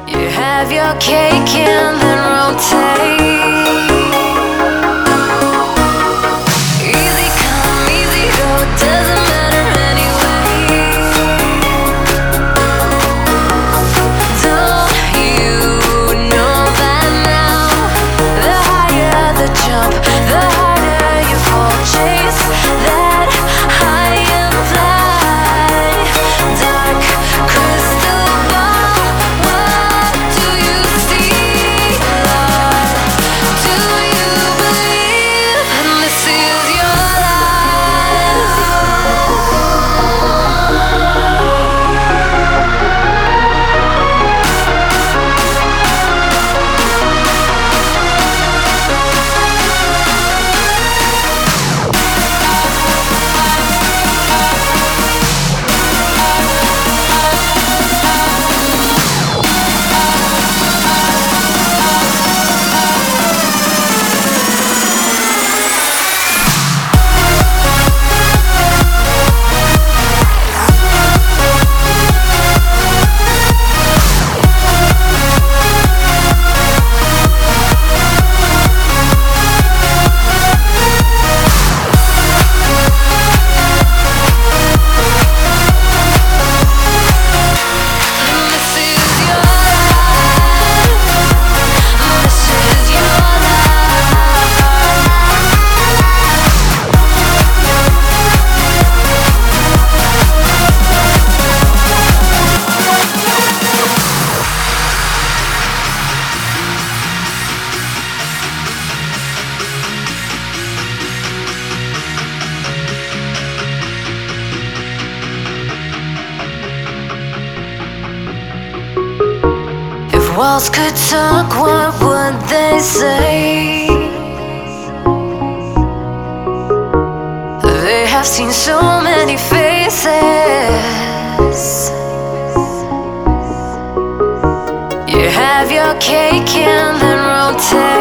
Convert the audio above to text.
You have your cake and then rotate. Easy come, easy go, doesn't matter anyway. Don't you know that now? The higher the jump, the harder you fall. Chase that high and fly. Dark crystal ball, what do you see, Lord? Do you believe this is your life? If walls could talk, what would they say? They have seen so many faces. You have your cake and then rotate.